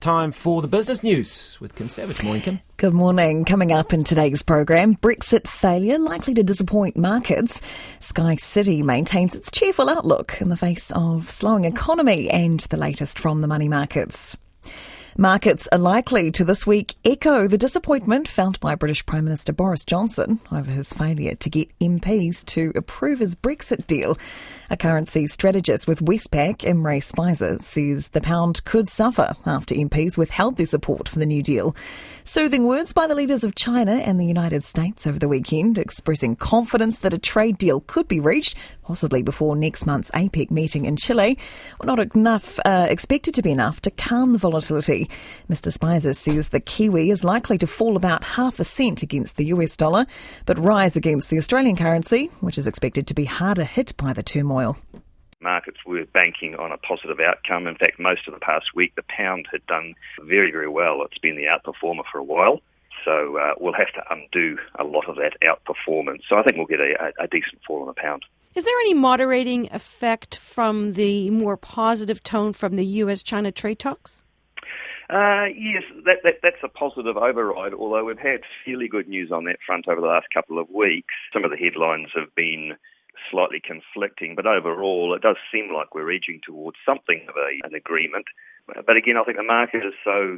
Time for the business news with Kim Savage. Morning, Kim. Good morning. Coming up in today's program, Brexit failure likely to disappoint markets. Sky City maintains its cheerful outlook in the face of slowing economy and the latest from the money markets. Markets are likely to this week echo the disappointment felt by British Prime Minister Boris Johnson over his failure to get MPs to approve his Brexit deal. A currency strategist with Westpac, Imre Speiser, says the pound could suffer after MPs withheld their support for the new deal. Soothing words by the leaders of China and the United States over the weekend, expressing confidence that a trade deal could be reached, possibly before next month's APEC meeting in Chile, were not expected to be enough to calm the volatility. Mr. Speiser says the Kiwi is likely to fall about 0.5% against the US dollar, but rise against the Australian currency, which is expected to be harder hit by the turmoil. Markets were banking on a positive outcome. In fact, most of the past week, the pound had done very, very well. It's been the outperformer for a while. So we'll have to undo a lot of that outperformance. So I think we'll get a decent fall on the pound. Is there any moderating effect from the more positive tone from the US-China trade talks? Yes, that's a positive override, although we've had fairly good news on that front over the last couple of weeks. Some of the headlines have been slightly conflicting, but overall it does seem like we're edging towards something of an agreement. But again, I think the market is so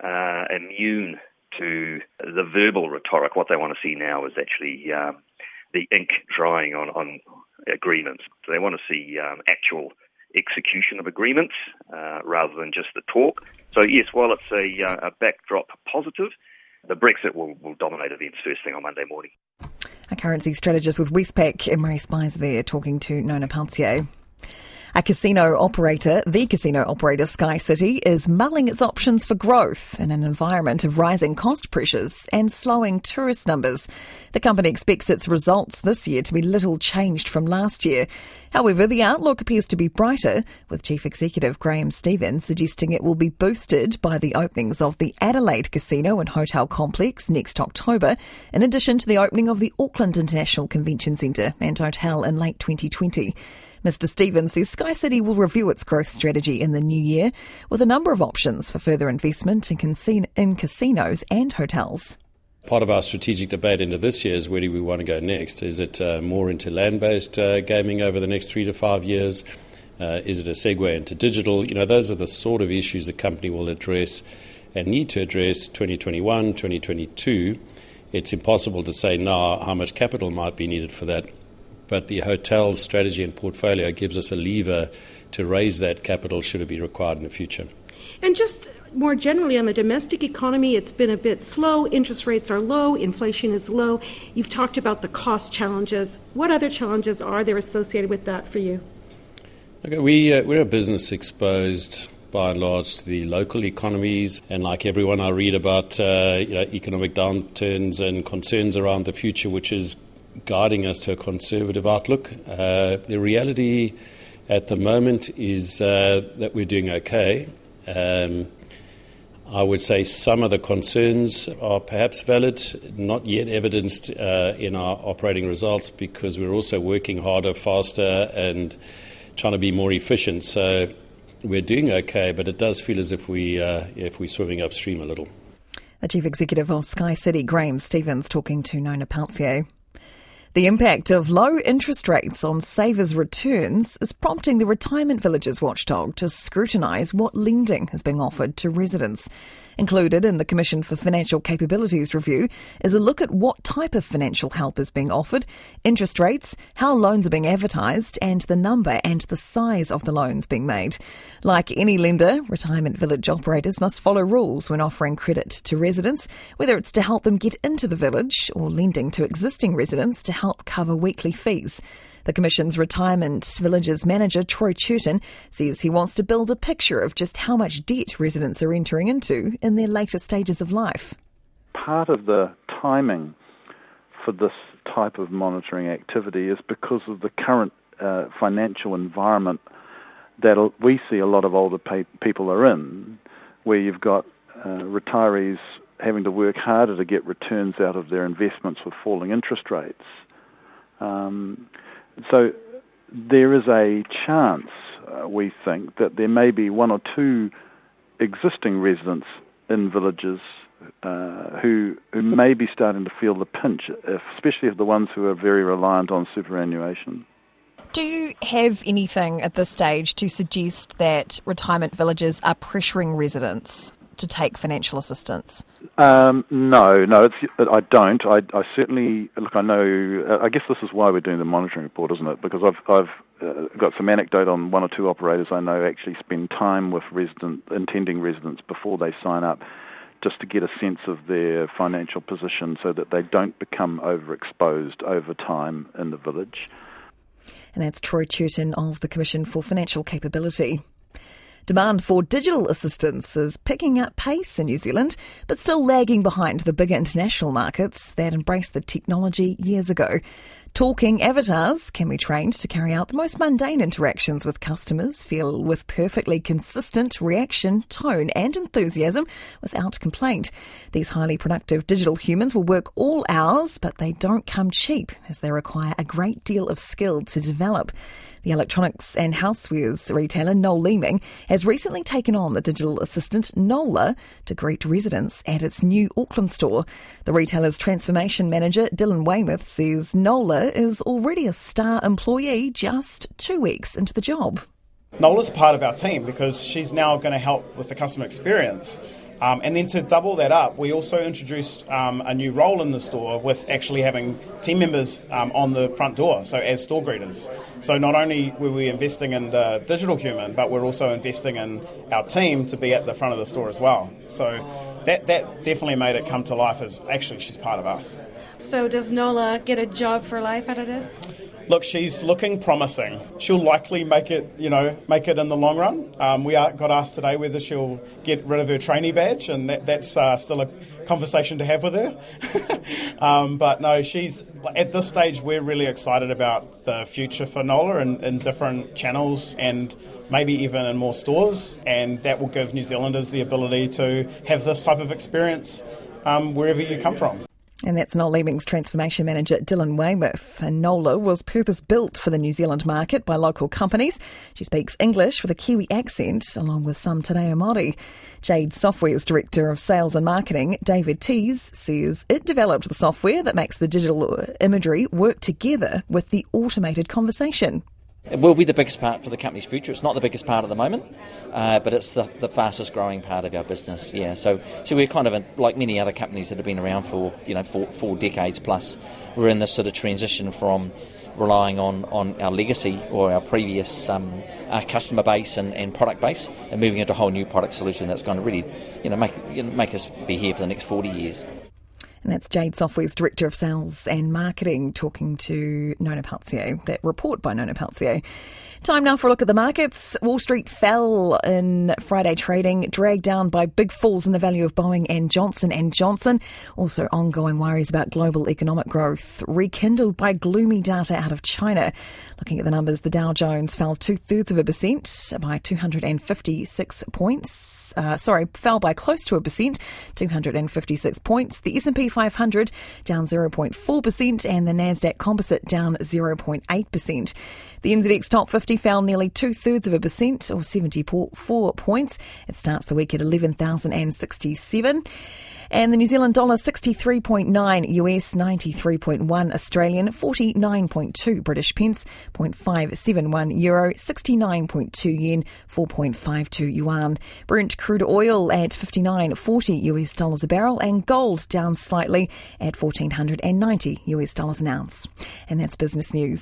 immune to the verbal rhetoric. What they want to see now is actually the ink drying on agreements. So they want to see actual execution of agreements rather than just the talk. So yes, while it's a backdrop positive, the Brexit will dominate events first thing on Monday morning. A currency strategist with Westpac, Imre Speiser there, talking to Nona Palcier. The casino operator Sky City is mulling its options for growth in an environment of rising cost pressures and slowing tourist numbers. The company expects its results this year to be little changed from last year. However, the outlook appears to be brighter, with Chief Executive Graham Stevens suggesting it will be boosted by the openings of the Adelaide Casino and Hotel Complex next October, in addition to the opening of the Auckland International Convention Centre and Hotel in late 2020. Mr. Stevens says Sky City will review its growth strategy in the new year with a number of options for further investment in casinos and hotels. Part of our strategic debate into this year is where do we want to go next? Is it more into land-based gaming over the next 3 to 5 years? Is it a segue into digital? Those are the sort of issues the company will address and need to address 2021, 2022. It's impossible to say now how much capital might be needed for that. But the hotel strategy and portfolio gives us a lever to raise that capital should it be required in the future. And just more generally on the domestic economy, it's been a bit slow. Interest rates are low. Inflation is low. You've talked about the cost challenges. What other challenges are there associated with that for you? Okay, we're a business exposed by and large to the local economies, and like everyone, I read about economic downturns and concerns around the future, which is guiding us to a conservative outlook. The reality at the moment is that we're doing okay. I would say some of the concerns are perhaps valid, not yet evidenced in our operating results because we're also working harder, faster and trying to be more efficient. So we're doing okay, but it does feel as if we're swimming upstream a little. The Chief Executive of Sky City, Graham Stevens, talking to Nona Palcier. The impact of low interest rates on savers' returns is prompting the Retirement Villages watchdog to scrutinise what lending is being offered to residents. Included in the Commission for Financial Capabilities review is a look at what type of financial help is being offered, interest rates, how loans are being advertised, and the number and the size of the loans being made. Like any lender, retirement village operators must follow rules when offering credit to residents, whether it's to help them get into the village or lending to existing residents to help cover weekly fees. The Commission's Retirement Villages manager, Troy Churton, says he wants to build a picture of just how much debt residents are entering into in their later stages of life. Part of the timing for this type of monitoring activity is because of the current financial environment that we see a lot of older people are in, where you've got retirees having to work harder to get returns out of their investments with falling interest rates. So there is a chance, we think, that there may be one or two existing residents in villages who may be starting to feel the pinch, especially the ones who are very reliant on superannuation. Do you have anything at this stage to suggest that retirement villages are pressuring residents to take financial assistance? No, I don't. I certainly look. I know. I guess this is why we're doing the monitoring report, isn't it? Because I've got some anecdote on one or two operators I know actually spend time with intending residents before they sign up, just to get a sense of their financial position, so that they don't become overexposed over time in the village. And that's Troy Turton of the Commission for Financial Capability. Demand for digital assistance is picking up pace in New Zealand, but still lagging behind the bigger international markets that embraced the technology years ago. Talking avatars can be trained to carry out the most mundane interactions with customers, feel with perfectly consistent reaction, tone and enthusiasm without complaint. These highly productive digital humans will work all hours, but they don't come cheap, as they require a great deal of skill to develop. The electronics and housewares retailer Noel Leeming has recently taken on the digital assistant Nola to greet residents at its new Auckland store. The retailer's transformation manager Dylan Weymouth says Nola is already a star employee just 2 weeks into the job. Nola's part of our team because she's now going to help with the customer experience. And then to double that up, we also introduced a new role in the store with actually having team members on the front door, so as store greeters. So not only were we investing in the digital human, but we're also investing in our team to be at the front of the store as well. So that definitely made it come to life as actually she's part of us. So does Nola get a job for life out of this? Look, she's looking promising. She'll likely make it in the long run. We got asked today whether she'll get rid of her trainee badge, and that's still a conversation to have with her. But no, she's at this stage. We're really excited about the future for Nola in different channels and maybe even in more stores, and that will give New Zealanders the ability to have this type of experience wherever you come from. And that's Noel Leeming's transformation manager, Dylan Weymouth. And Nola was purpose-built for the New Zealand market by local companies. She speaks English with a Kiwi accent, along with some Te Reo Māori. Jade Software's Director of Sales and Marketing, David Tees, says it developed the software that makes the digital imagery work together with the automated conversation. It will be the biggest part for the company's future. It's not the biggest part at the moment, but it's the fastest growing part of our business. Yeah, so we're kind of like many other companies that have been around for four decades plus. We're in this sort of transition from relying on our legacy or our previous our customer base and product base, and moving into a whole new product solution that's going to really make us be here for the next 40 years. And that's Jade Software's Director of Sales and Marketing talking to Nona Palzio. That report by Nona Palzio. Time now for a look at the markets. Wall Street fell in Friday trading, dragged down by big falls in the value of Boeing and Johnson & Johnson. Also ongoing worries about global economic growth, rekindled by gloomy data out of China. Looking at the numbers, the Dow Jones fell 0.2% by 256 points. Fell by close to 1%, 256 points. The S&P 500 down 0.4% and the Nasdaq Composite down 0.8%. The NZX Top 50 fell nearly 0.2% or 74 points. It starts the week at 11,067. And the New Zealand dollar 63.9 US, 93.1 Australian, 49.2 British pence, 0.571 euro, 69.2 yen, 4.52 yuan. Brent crude oil at 59.40 US dollars a barrel, and gold down slightly at $1,490 US an ounce. And that's business news.